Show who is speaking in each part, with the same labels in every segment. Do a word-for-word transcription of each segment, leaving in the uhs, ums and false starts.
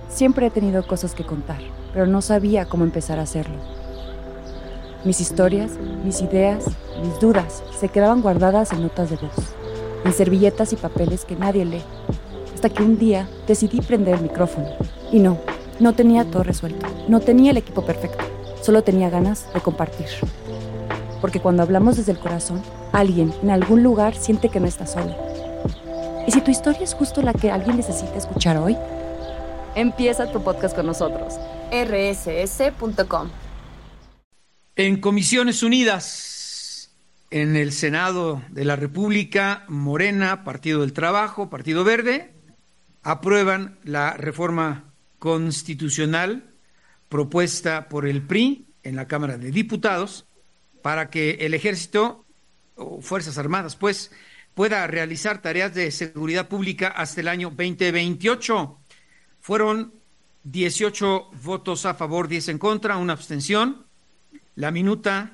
Speaker 1: Siempre he tenido cosas que contar, pero no sabía cómo empezar a hacerlo. Mis historias, mis ideas, mis dudas se quedaban guardadas en notas de voz, en servilletas y papeles que nadie lee, hasta que un día decidí prender el micrófono. Y no, no tenía todo resuelto, no tenía el equipo perfecto, solo tenía ganas de compartir. Porque cuando hablamos desde el corazón, alguien en algún lugar siente que no está solo. ¿Y si tu historia es justo la que alguien necesita escuchar hoy? Empieza tu podcast con nosotros. erre ese ese punto com.
Speaker 2: En Comisiones Unidas, en el Senado de la República, Morena, Partido del Trabajo, Partido Verde, aprueban la reforma constitucional propuesta por el P R I en la Cámara de Diputados para que el Ejército o Fuerzas Armadas, pues, pueda realizar tareas de seguridad pública hasta el año veinte veintiocho. Fueron dieciocho votos a favor, diez en contra, una abstención. La minuta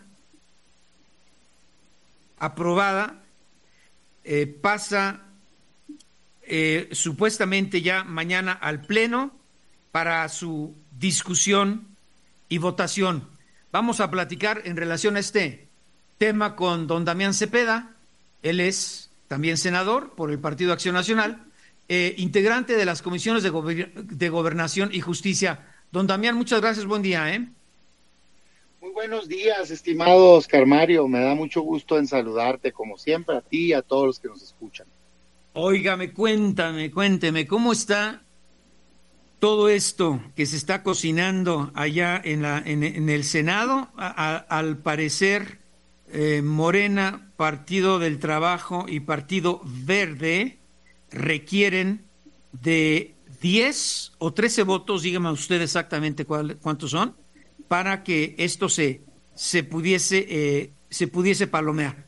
Speaker 2: aprobada eh, pasa eh, supuestamente ya mañana al Pleno para su discusión y votación. Vamos a platicar en relación a este tema con don Damián Cepeda. Él es también senador por el Partido Acción Nacional, eh, integrante de las comisiones de, gober- de Gobernación y Justicia. Don Damián, muchas gracias, buen día, ¿eh?
Speaker 3: Muy buenos días, estimado Oscar Mario. Me da mucho gusto en saludarte, como siempre, a ti y a todos los que nos escuchan.
Speaker 2: Óigame, cuéntame, cuénteme, ¿cómo está todo esto que se está cocinando allá en, la, en, en el Senado? A, a, al parecer, eh, Morena, Partido del Trabajo y Partido Verde requieren de diez o trece votos, dígame usted exactamente cuál, cuántos son, para que esto se, se pudiese eh, se pudiese palomear.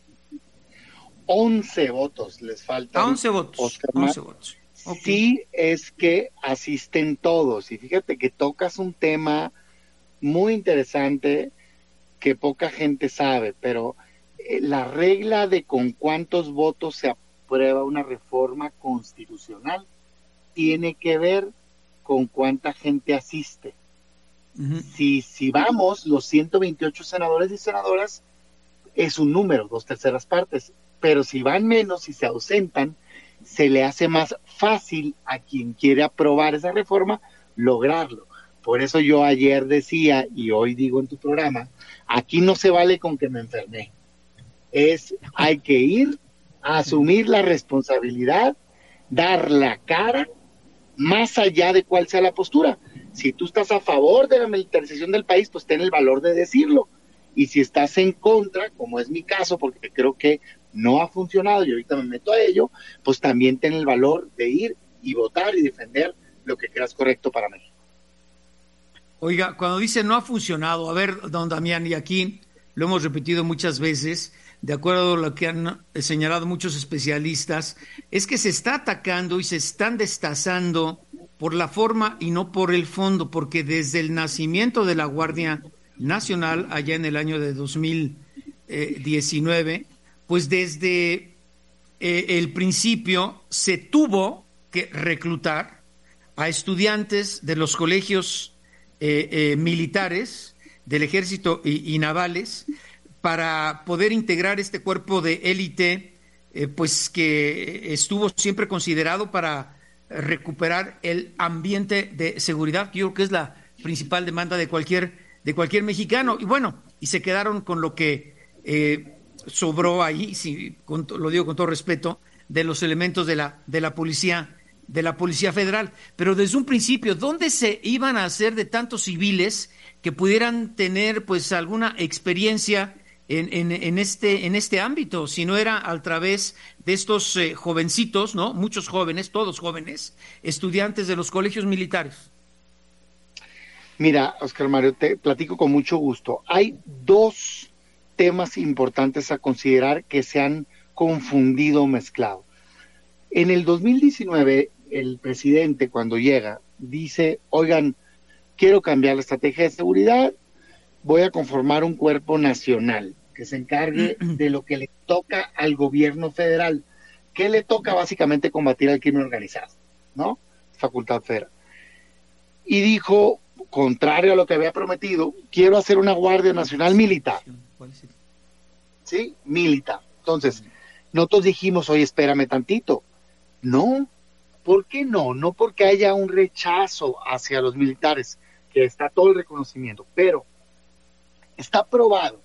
Speaker 3: once votos les faltan.
Speaker 2: A once votos.
Speaker 3: Oscar
Speaker 2: once votos. Okay.
Speaker 3: Sí, es que asisten todos. Y fíjate que tocas un tema muy interesante que poca gente sabe, pero eh, la regla de con cuántos votos se aprueba una reforma constitucional tiene que ver con cuánta gente asiste. Uh-huh. Si, si vamos, los ciento veintiocho senadores y senadoras es un número, dos terceras partes, pero si van menos y se ausentan, se le hace más fácil a quien quiere aprobar esa reforma lograrlo. Por eso yo ayer decía, y hoy digo en tu programa, aquí no se vale con que me enfermé. Es, hay que ir a asumir la responsabilidad, dar la cara, más allá de cuál sea la postura. Si tú estás a favor de la militarización del país, pues ten el valor de decirlo. Y si estás en contra, como es mi caso, porque creo que no ha funcionado y ahorita me meto a ello, pues también ten el valor de ir y votar y defender lo que creas correcto para México.
Speaker 2: Oiga, cuando dice no ha funcionado, a ver, don Damián, y aquí lo hemos repetido muchas veces, de acuerdo a lo que han señalado muchos especialistas, es que se está atacando y se están destazando por la forma y no por el fondo, porque desde el nacimiento de la Guardia Nacional, allá en el año de dos mil diecinueve, pues desde eh, el principio se tuvo que reclutar a estudiantes de los colegios eh, eh, militares, del ejército y, y navales, para poder integrar este cuerpo de élite, eh, pues que estuvo siempre considerado para recuperar el ambiente de seguridad, que yo creo que es la principal demanda de cualquier, de cualquier mexicano. Y bueno, y se quedaron con lo que eh, sobró ahí, si, con, lo digo con todo respeto, de los elementos de la, de la policía, de la Policía Federal. Pero desde un principio, ¿dónde se iban a hacer de tantos civiles que pudieran tener pues alguna experiencia En, en, en, este, en este ámbito, si no era a través de estos eh, jovencitos, ¿no? Muchos jóvenes, todos jóvenes, estudiantes de los colegios militares?
Speaker 3: Mira, Oscar Mario, te platico con mucho gusto. Hay dos temas importantes a considerar que se han confundido o mezclado. En el dos mil diecinueve, el presidente, cuando llega, dice, oigan, quiero cambiar la estrategia de seguridad, voy a conformar un cuerpo nacional que se encargue de lo que le toca al gobierno federal. ¿Qué le toca? Básicamente combatir al crimen organizado, ¿no? Facultad federal. y dijo, contrario a lo que había prometido, quiero hacer una Guardia Nacional militar. ¿Sí? Militar. Entonces, nosotros dijimos, oye, espérame tantito. No, ¿por qué no? No porque haya un rechazo hacia los militares, que está todo el reconocimiento, pero está probado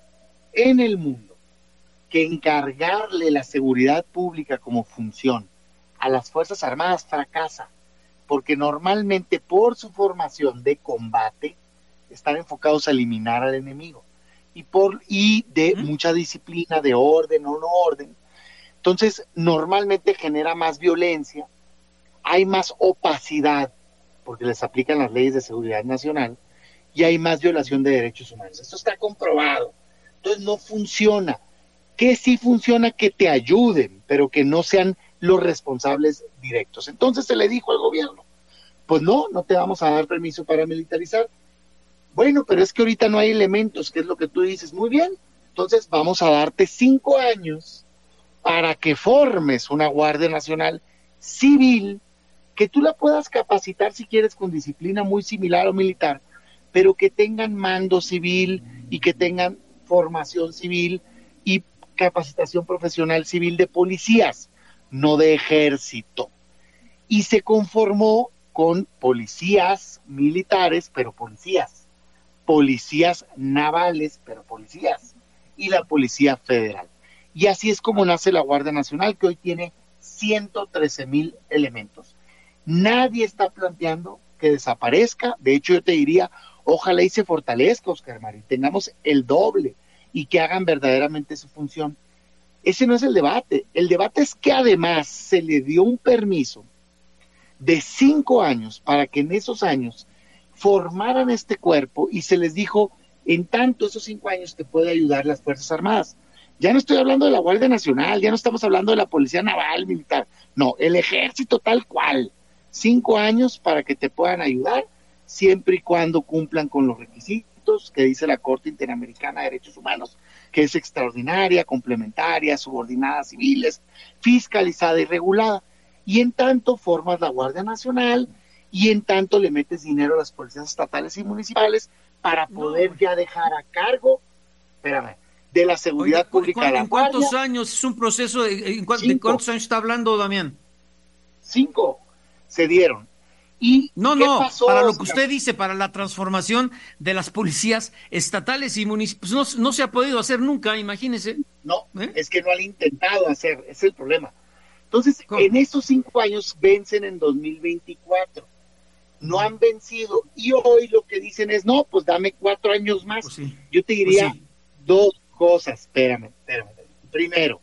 Speaker 3: en el mundo que encargarle la seguridad pública como función a las Fuerzas Armadas fracasa, porque normalmente por su formación de combate están enfocados a eliminar al enemigo y por y de ¿Mm? mucha disciplina, de orden o no orden. Entonces, normalmente genera más violencia, hay más opacidad, porque les aplican las leyes de seguridad nacional, y hay más violación de derechos humanos. Esto está comprobado. Entonces, no funciona. Que sí funciona, que te ayuden, pero que no sean los responsables directos. Entonces se le dijo al gobierno, pues no, no te vamos a dar permiso para militarizar. Bueno, pero es que ahorita no hay elementos, que es lo que tú dices. Muy bien, entonces vamos a darte cinco años para que formes una Guardia Nacional civil, que tú la puedas capacitar si quieres con disciplina muy similar o militar, pero que tengan mando civil y que tengan formación civil y capacitación profesional civil de policías, no de ejército. Y se conformó con policías militares, pero policías, policías navales, pero policías, y la Policía Federal. Y así es como nace la Guardia Nacional, que hoy tiene ciento trece mil elementos. Nadie está planteando que desaparezca. De hecho, yo te diría, ojalá y se fortalezca, Oscar Mario, tengamos el doble y que hagan verdaderamente su función. Ese no es el debate. El debate es que además se le dio un permiso de cinco años para que en esos años formaran este cuerpo y se les dijo, en tanto esos cinco años te puede ayudar las Fuerzas Armadas. Ya no estoy hablando de la Guardia Nacional, ya no estamos hablando de la Policía Naval, Militar, no, el Ejército tal cual. Cinco años para que te puedan ayudar, siempre y cuando cumplan con los requisitos que dice la Corte Interamericana de Derechos Humanos, que es extraordinaria, complementaria, subordinada a civiles, fiscalizada y regulada. Y en tanto formas la Guardia Nacional y en tanto le metes dinero a las policías estatales y municipales para poder no. ya dejar a cargo, espérame, de la seguridad Oye, pública.
Speaker 2: ¿En cuántos guardia? años es un proceso? De, ¿en ¿De cuántos años está hablando, Damián?
Speaker 3: Cinco se dieron. ¿Y
Speaker 2: no, no, pasó, para lo que usted dice, para la transformación de las policías estatales y municipales, pues no, no se ha podido hacer nunca, imagínese.
Speaker 3: No, ¿Eh? es que no han intentado hacer, ese es el problema. Entonces, ¿Cómo? en estos cinco años vencen en dos mil veinticuatro. No han vencido y hoy lo que dicen es, no, pues dame cuatro años más. Pues sí. Yo te diría pues sí. dos cosas, espérame, espérame. Primero,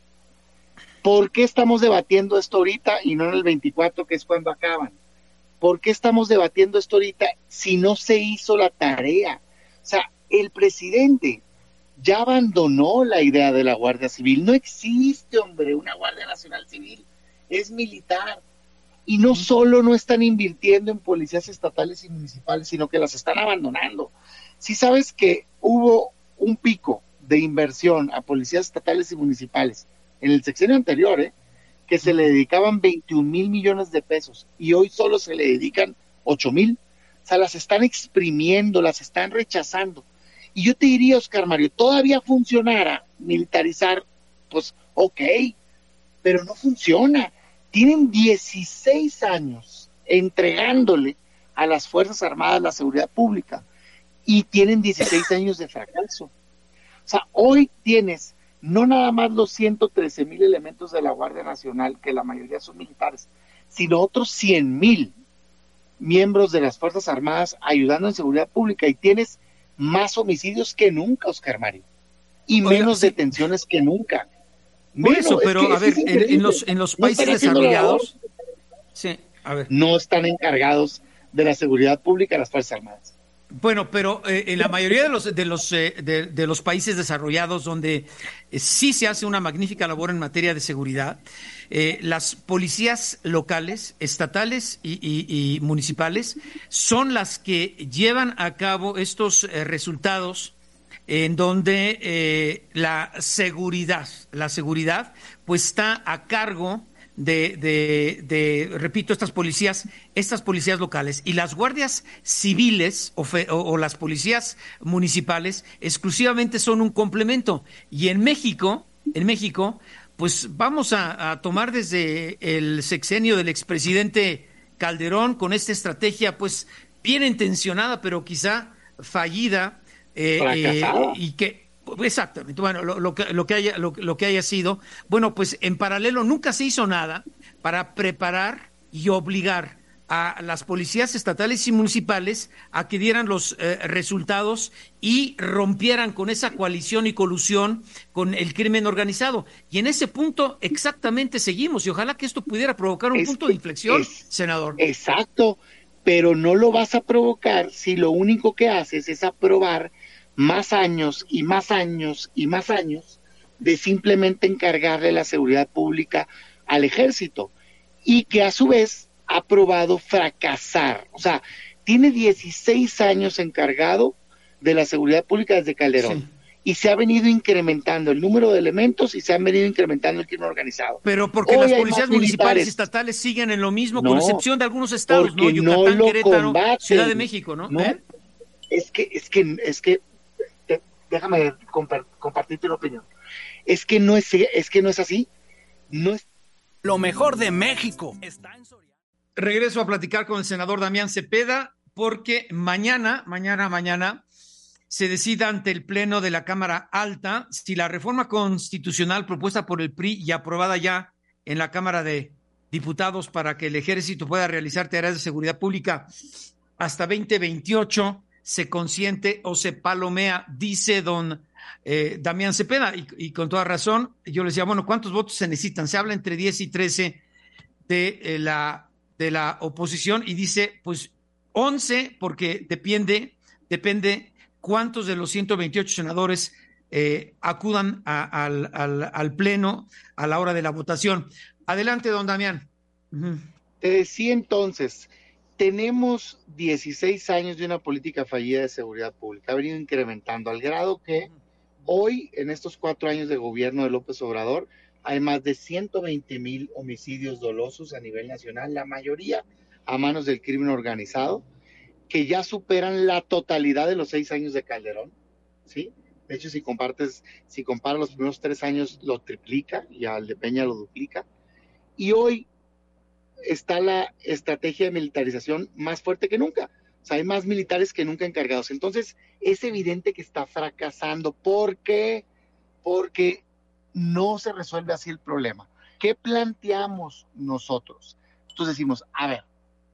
Speaker 3: ¿por qué estamos debatiendo esto ahorita y no en el veinticuatro, que es cuando acaban? ¿Por qué estamos debatiendo esto ahorita si no se hizo la tarea? O sea, el presidente ya abandonó la idea de la Guardia Civil. No existe, hombre, una Guardia Nacional Civil. Es militar. Y no solo no están invirtiendo en policías estatales y municipales, sino que las están abandonando. Si sabes que hubo un pico de inversión a policías estatales y municipales en el sexenio anterior, ¿eh? que se le dedicaban veintiún mil millones de pesos y hoy solo se le dedican ocho mil. O sea, las están exprimiendo, las están rechazando. Y yo te diría, Oscar Mario, todavía funcionara militarizar, pues ok, pero no funciona. Tienen dieciséis años entregándole a las Fuerzas Armadas la seguridad pública y tienen dieciséis años de fracaso. O sea, hoy tienes no nada más los ciento trece mil elementos de la Guardia Nacional, que la mayoría son militares, sino otros cien mil miembros de las Fuerzas Armadas ayudando en seguridad pública y tienes más homicidios que nunca, Oscar Mario, y Oiga, menos sí. detenciones que nunca.
Speaker 2: Por menos, eso, pero a ver, en, en, los, en los países no desarrollados, sí, a ver.
Speaker 3: no están encargados de la seguridad pública las Fuerzas Armadas.
Speaker 2: Bueno, pero eh, en la mayoría de los de los eh, de, de los países desarrollados donde eh, sí se hace una magnífica labor en materia de seguridad, eh, las policías locales, estatales y, y, y municipales son las que llevan a cabo estos eh, resultados en donde eh, la seguridad, la seguridad, pues está a cargo de, de, de, repito, estas policías, estas policías locales y las guardias civiles o, fe, o, o las policías municipales exclusivamente son un complemento. Y en México, en México, pues vamos a, a tomar desde el sexenio del expresidente Calderón con esta estrategia, pues bien intencionada, pero quizá fallida, eh, eh, y que exactamente, bueno, lo, lo, que, lo, que haya, lo, lo que haya sido, bueno, pues en paralelo nunca se hizo nada para preparar y obligar a las policías estatales y municipales a que dieran los eh, resultados y rompieran con esa coalición y colusión con el crimen organizado. Y en ese punto exactamente seguimos, y ojalá que esto pudiera provocar un
Speaker 3: es,
Speaker 2: punto de inflexión,
Speaker 3: es,
Speaker 2: senador.
Speaker 3: Exacto, pero no lo vas a provocar si lo único que haces es aprobar más años y más años y más años de simplemente encargarle la seguridad pública al ejército y que a su vez ha probado fracasar. O sea, tiene dieciséis años encargado de la seguridad pública desde Calderón. Sí. Y se ha venido incrementando el número de elementos y se han venido incrementando el crimen organizado.
Speaker 2: Pero porque Hoy las policías municipales y estatales siguen en lo mismo, no, con excepción de algunos estados, ¿no? Yucatán,
Speaker 3: no
Speaker 2: Querétaro,
Speaker 3: combaten.
Speaker 2: Ciudad de México, ¿no?
Speaker 3: no
Speaker 2: ¿Eh?
Speaker 3: Es que, es que, es que, te, déjame compar, compartirte una opinión. Es que no es, es que no es así. No es.
Speaker 4: Lo mejor de México está en Soriana.
Speaker 2: Regreso a platicar con el senador Damián Cepeda, porque mañana, mañana, mañana, se decida ante el Pleno de la Cámara Alta si la reforma constitucional propuesta por el P R I y aprobada ya en la Cámara de Diputados para que el Ejército pueda realizar tareas de seguridad pública hasta veinte veintiocho se consiente o se palomea, dice don eh, Damián Cepeda, y, y con toda razón. Yo le decía, bueno, ¿cuántos votos se necesitan? Se habla entre diez y trece de eh, la, de la oposición, y dice, pues once, porque depende, depende cuántos de los ciento veintiocho senadores eh, acudan a, al, al, al Pleno a la hora de la votación. Adelante, don Damián. Uh-huh.
Speaker 3: Te decía entonces, tenemos dieciséis años de una política fallida de seguridad pública, ha venido incrementando al grado que hoy, en estos cuatro años de gobierno de López Obrador, hay más de ciento veinte mil homicidios dolosos a nivel nacional, la mayoría a manos del crimen organizado, que ya superan la totalidad de los seis años de Calderón, ¿sí? De hecho, si compartes, si comparas los primeros tres años, lo triplica, y al de Peña lo duplica. Y hoy está la estrategia de militarización más fuerte que nunca. O sea, hay más militares que nunca encargados. Entonces, es evidente que está fracasando. ¿Por qué? Porque no se resuelve así el problema. ¿Qué planteamos nosotros? Entonces decimos, a ver,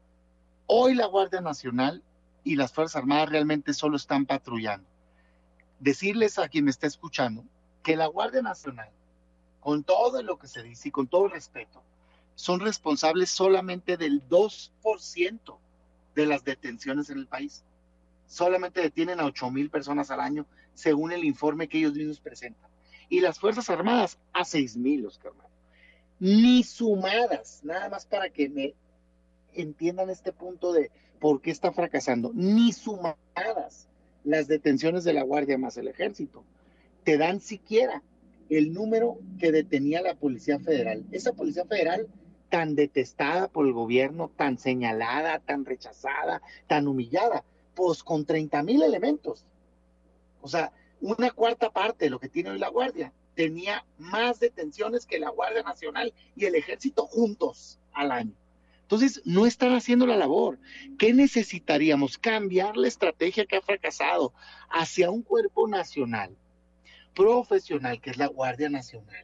Speaker 3: hoy la Guardia Nacional y las Fuerzas Armadas realmente solo están patrullando. Decirles a quien me está escuchando que la Guardia Nacional, con todo lo que se dice y con todo el respeto, son responsables solamente del dos por ciento de las detenciones en el país. Solamente detienen a ocho mil personas al año, según el informe que ellos mismos presentan. Y las Fuerzas Armadas a seis mil, Oscar Mario. Ni sumadas, nada más para que me entiendan este punto de por qué está fracasando, ni sumadas las detenciones de la Guardia más el Ejército, te dan siquiera el número que detenía la Policía Federal. Esa Policía Federal tan detestada por el gobierno, tan señalada, tan rechazada, tan humillada, pues con treinta mil elementos. O sea, una cuarta parte de lo que tiene hoy la Guardia tenía más detenciones que la Guardia Nacional y el Ejército juntos al año. Entonces, no están haciendo la labor. ¿Qué necesitaríamos? Cambiar la estrategia que ha fracasado hacia un cuerpo nacional, profesional, que es la Guardia Nacional.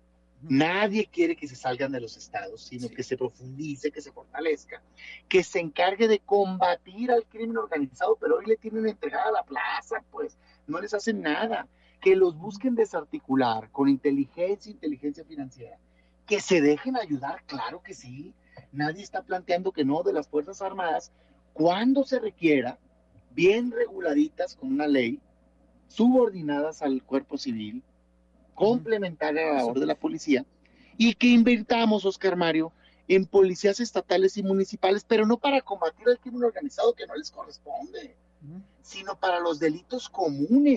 Speaker 3: Nadie quiere que se salgan de los estados, sino que se profundice, que se fortalezca, que se encargue de combatir al crimen organizado, pero hoy le tienen entregada la plaza, pues no les hacen nada. Que los busquen desarticular con inteligencia, inteligencia financiera. Que se dejen ayudar, claro que sí. Nadie está planteando que no, de las Fuerzas Armadas, cuando se requiera, bien reguladitas con una ley, subordinadas al cuerpo civil, complementar a la labor de la policía, y que invirtamos, Oscar Mario, en policías estatales y municipales, pero no para combatir el crimen organizado que no les corresponde, uh-huh. sino para los delitos comunes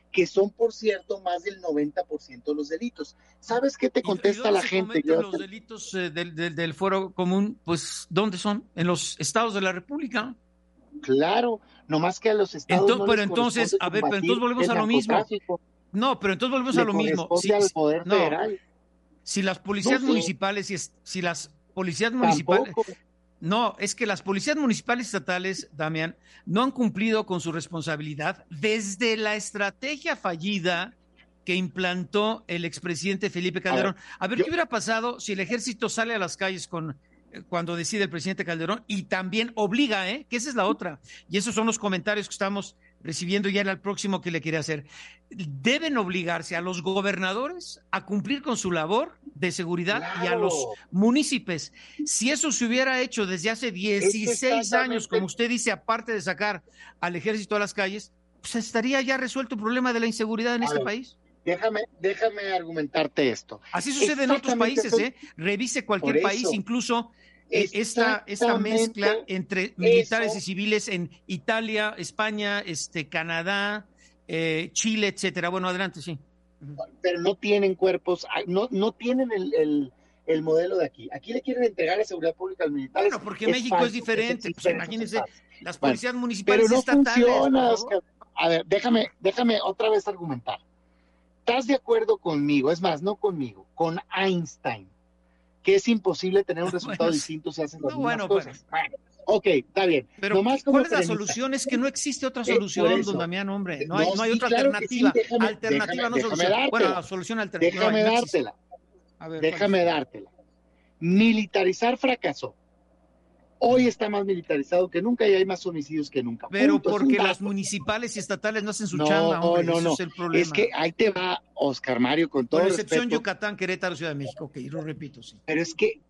Speaker 3: que son, por cierto, más del noventa por ciento de los delitos. ¿Sabes qué te contesta
Speaker 2: ¿Y, y
Speaker 3: la
Speaker 2: se
Speaker 3: gente?
Speaker 2: cometen los delitos eh, del, del, del fuero común? Pues, ¿dónde son? En los estados de la República.
Speaker 3: Claro, nomás que a los estados
Speaker 2: Entonces,
Speaker 3: no
Speaker 2: pero
Speaker 3: les
Speaker 2: entonces, a ver, pero entonces volvemos a lo mismo. No, pero entonces volvemos
Speaker 3: le
Speaker 2: a lo mismo.
Speaker 3: corresponde
Speaker 2: Si,
Speaker 3: al Poder
Speaker 2: no,
Speaker 3: Federal.
Speaker 2: si las policías
Speaker 3: No sé.
Speaker 2: municipales y si las policías municipales,
Speaker 3: Tampoco.
Speaker 2: no, es que las policías municipales estatales, Damián, no han cumplido con su responsabilidad desde la estrategia fallida que implantó el expresidente Felipe Calderón. A ver, a ver yo, ¿qué hubiera pasado si el ejército sale a las calles con eh, cuando decide el presidente Calderón y también obliga, eh, que esa es la otra? Y esos son los comentarios que estamos recibiendo, ya era el próximo que le quiere hacer. Deben obligarse a los gobernadores a cumplir con su labor de seguridad, claro, y a los municipios. Si eso se hubiera hecho desde hace dieciséis años, como usted dice, aparte de sacar al ejército a las calles, pues estaría ya resuelto el problema de la inseguridad en a este ver, país.
Speaker 3: Déjame, déjame argumentarte esto.
Speaker 2: Así sucede en otros países, ¿eh? Revise cualquier país, incluso esta, esta mezcla entre militares eso. y civiles en Italia, España, este, Canadá, eh, Chile, etcétera. Bueno, adelante, sí.
Speaker 3: Pero no tienen cuerpos, no, no tienen el, el, el modelo de aquí. Aquí le quieren entregar la seguridad pública al militar.
Speaker 2: Bueno, porque es México falso, es diferente. Es pues imagínense, las policías bueno, municipales
Speaker 3: pero no
Speaker 2: estatales.
Speaker 3: Funciona, Oscar. A ver, déjame, déjame otra vez argumentar. ¿Estás de acuerdo conmigo? Es más, no conmigo, con Einstein, que es imposible tener un resultado bueno, distinto si haces las no, mismas bueno, cosas. Bueno. bueno, ok, está bien.
Speaker 2: Pero Nomás ¿cuál es la solución? Es que no existe otra solución, don Damián, hombre. No hay, no, no hay sí, otra claro alternativa. Sí, déjame, alternativa déjame, no déjame solución. Dártela. Bueno, la solución alternativa.
Speaker 3: Déjame no dártela. A ver, déjame dártela. Militarizar fracasó. Hoy está más militarizado que nunca y hay más homicidios que nunca.
Speaker 2: Pero Punto, porque las municipales y estatales no hacen su
Speaker 3: no,
Speaker 2: chamba, hombre,
Speaker 3: no, no.
Speaker 2: Ese es el problema.
Speaker 3: Es que ahí te va, Oscar Mario, con todo
Speaker 2: Con excepción
Speaker 3: respeto.
Speaker 2: Yucatán, Querétaro, Ciudad de México, ok, lo repito, sí.
Speaker 3: Pero es que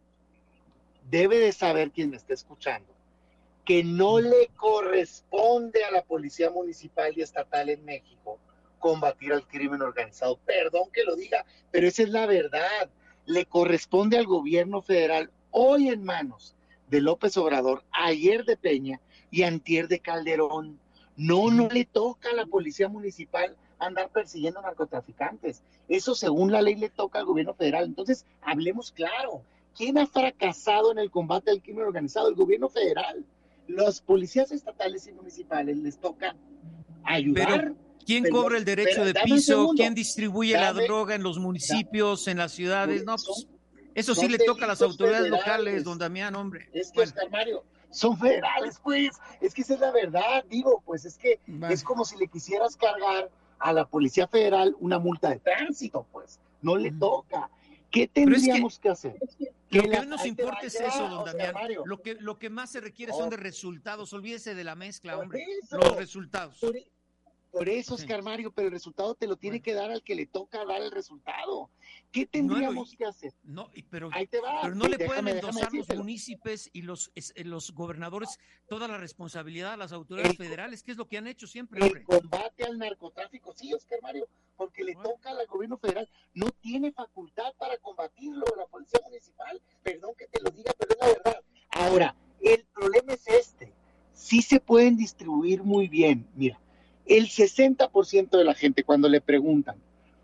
Speaker 3: debe de saber quien me está escuchando que no le corresponde a la policía municipal y estatal en México combatir al crimen organizado. Perdón que lo diga, pero esa es la verdad. Le corresponde al gobierno federal, hoy en manos de López Obrador, ayer de Peña y antier de Calderón. No, no le toca a la policía municipal andar persiguiendo narcotraficantes. Eso según la ley le toca al gobierno federal. Entonces, hablemos claro. ¿Quién ha fracasado en el combate al crimen organizado? El gobierno federal. Los policías estatales y municipales les toca ayudar.
Speaker 2: Pero, ¿quién pero, cobra el derecho de piso? ¿Quién distribuye dame, la droga en los municipios, dame, en las ciudades? No, pues... Eso sí le toca a las autoridades federales. locales, don Damián, hombre.
Speaker 3: Es que, bueno. Oscar Mario, son federales, pues. Es que esa es la verdad, digo, pues es que bueno. es como si le quisieras cargar a la Policía Federal una multa de tránsito, pues. No le mm. toca. ¿Qué tendríamos es que, que hacer?
Speaker 2: Lo que, que menos importa es eso, don Damián. Lo que, lo que más se requiere oh. son de resultados. Olvídese de la mezcla, por hombre. Eso. Los resultados.
Speaker 3: Por, por eso, Oscar sí. Mario, pero el resultado te lo tiene bueno. que dar al que le toca dar el resultado. ¿Qué tendríamos no, que hacer?
Speaker 2: No, pero,
Speaker 3: Ahí te va.
Speaker 2: pero no le
Speaker 3: déjame,
Speaker 2: pueden endosar los
Speaker 3: decírtelo.
Speaker 2: municipios y los, es, los gobernadores toda la responsabilidad a las autoridades el, federales, que es lo que han hecho siempre.
Speaker 3: El
Speaker 2: hombre.
Speaker 3: combate al narcotráfico, sí, Oscar Mario, porque le bueno. toca al gobierno federal. No tiene facultad para combatirlo la policía municipal. Perdón que te lo diga, pero es la verdad. Ahora, el problema es este. Sí se pueden distribuir muy bien. Mira, el sesenta por ciento de la gente cuando le preguntan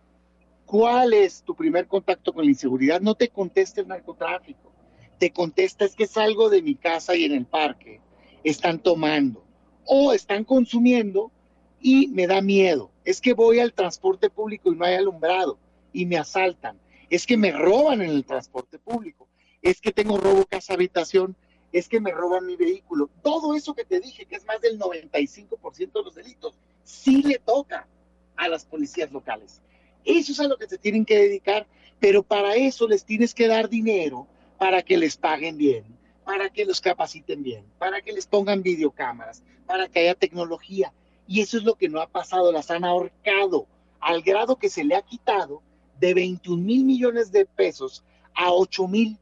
Speaker 3: ¿cuál es tu primer contacto con la inseguridad? No te contesta el narcotráfico, te contesta es que salgo de mi casa y en el parque están tomando o están consumiendo y me da miedo, es que voy al transporte público y no hay alumbrado y me asaltan, es que me roban en el transporte público, es que tengo robo casa habitación, es que me roban mi vehículo, todo eso que te dije que es más del noventa y cinco por ciento de los delitos, sí le toca a las policías locales. Eso es a lo que se tienen que dedicar, pero para eso les tienes que dar dinero para que les paguen bien, para que los capaciten bien, para que les pongan videocámaras, para que haya tecnología. Y eso es lo que no ha pasado, las han ahorcado al grado que se le ha quitado de veintiún mil millones de pesos a ocho mil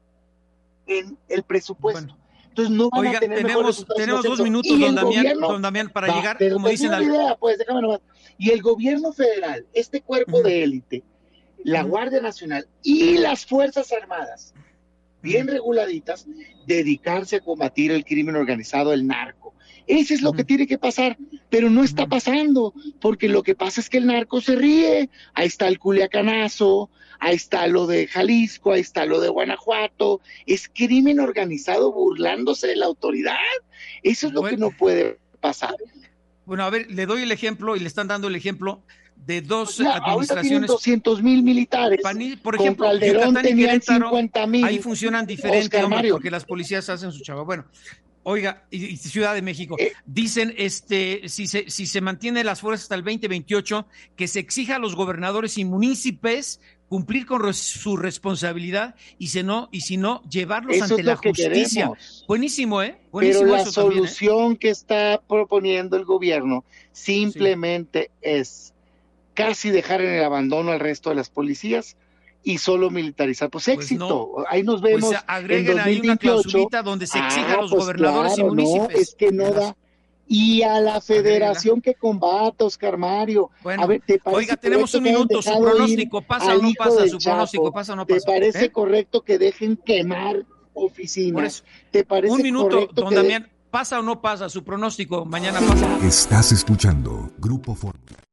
Speaker 3: en el presupuesto. Bueno. Entonces no van
Speaker 2: Oiga,
Speaker 3: a tener
Speaker 2: tenemos, tenemos dos minutos, don Damián,
Speaker 3: gobierno,
Speaker 2: don Damián, para
Speaker 3: va,
Speaker 2: llegar,
Speaker 3: pero
Speaker 2: como dicen al...
Speaker 3: idea, pues, déjame nomás. Y el gobierno federal, este cuerpo uh-huh. de élite, la uh-huh. Guardia Nacional y las Fuerzas Armadas, bien uh-huh. reguladitas, dedicarse a combatir el crimen organizado, el narco. Eso es lo uh-huh. que tiene que pasar, pero no está uh-huh. pasando, porque lo que pasa es que el narco se ríe. Ahí está el Culiacanazo, ahí está lo de Jalisco, ahí está lo de Guanajuato. Es crimen organizado burlándose de la autoridad. Eso es lo bueno, que no puede pasar.
Speaker 2: Bueno, a ver, le doy el ejemplo y le están dando el ejemplo de dos
Speaker 3: ya,
Speaker 2: administraciones.
Speaker 3: doscientos mil militares.
Speaker 2: Pani, por ejemplo,
Speaker 3: Calderón
Speaker 2: Yucatán y Querétaro,
Speaker 3: cincuenta mil.
Speaker 2: Ahí funcionan diferente, hombre, porque las policías hacen su chava. Bueno, oiga, y, y Ciudad de México, eh, dicen, este, si se, si se mantiene las fuerzas hasta el veinte veintiocho, que se exija a los gobernadores y municipios cumplir con res, su responsabilidad y si no, y si no, llevarlos
Speaker 3: eso
Speaker 2: ante
Speaker 3: es
Speaker 2: la
Speaker 3: lo que
Speaker 2: justicia.
Speaker 3: Queremos.
Speaker 2: Buenísimo, ¿eh? Buenísimo.
Speaker 3: Pero la
Speaker 2: eso
Speaker 3: solución
Speaker 2: también, ¿eh?
Speaker 3: que está proponiendo el gobierno simplemente sí. es casi dejar en el abandono al resto de las policías y solo militarizar. Pues éxito,
Speaker 2: pues no.
Speaker 3: ahí nos vemos.
Speaker 2: Pues agreguen ahí una clausulita donde se exija
Speaker 3: ah,
Speaker 2: a los
Speaker 3: pues
Speaker 2: gobernadores
Speaker 3: claro,
Speaker 2: y municipios.
Speaker 3: No, es que no da. Y a la federación Agrégala. que combata, Oscar Mario.
Speaker 2: Bueno,
Speaker 3: a ver, ¿te parece
Speaker 2: oiga, tenemos un minuto, su pronóstico, ¿pasa o no pasa? Su pronóstico, ¿pasa o no pasa?
Speaker 3: ¿Te parece
Speaker 2: ¿Eh?
Speaker 3: correcto que dejen quemar oficinas? ¿Te parece
Speaker 2: un minuto,
Speaker 3: correcto
Speaker 2: don
Speaker 3: que
Speaker 2: Damián, ¿pasa o no pasa? Su pronóstico, mañana pasa.
Speaker 5: Estás escuchando Grupo Fórmula.